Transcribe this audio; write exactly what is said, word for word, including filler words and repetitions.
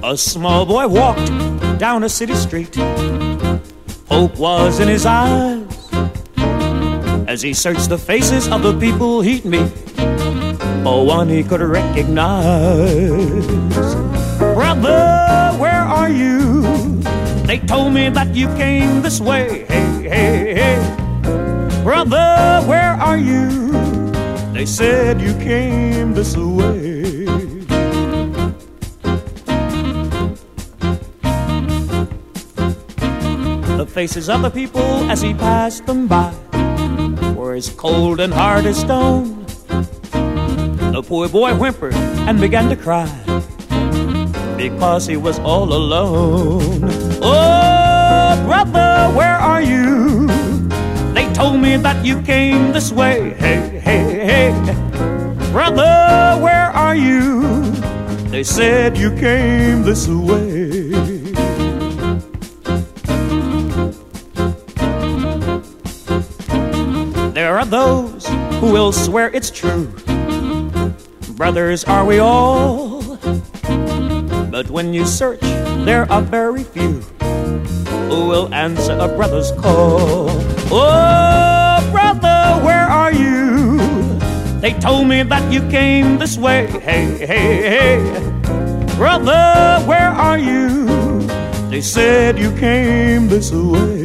A small boy walked down a city street. Hope was in his eyes as he searched the faces of the people he'd meet. Oh, one he could recognize. Brother, where are you? They told me that you came this way. Hey, hey, hey. Brother, where are you? They said you came this way. The faces of the people as he passed them by were as cold and hard as stone. The poor boy whimpered and began to cry because he was all alone. Oh, brother, where are you? They told me that you came this way. Hey, hey, hey. Brother, where are you? They said you came this way. There are those who will swear it's true. Brothers are we all. But when you search, there are very few who will answer a brother's call. Oh, brother, where are you? They told me that you came this way. Hey, hey, hey. Brother, where are you? They said you came this way.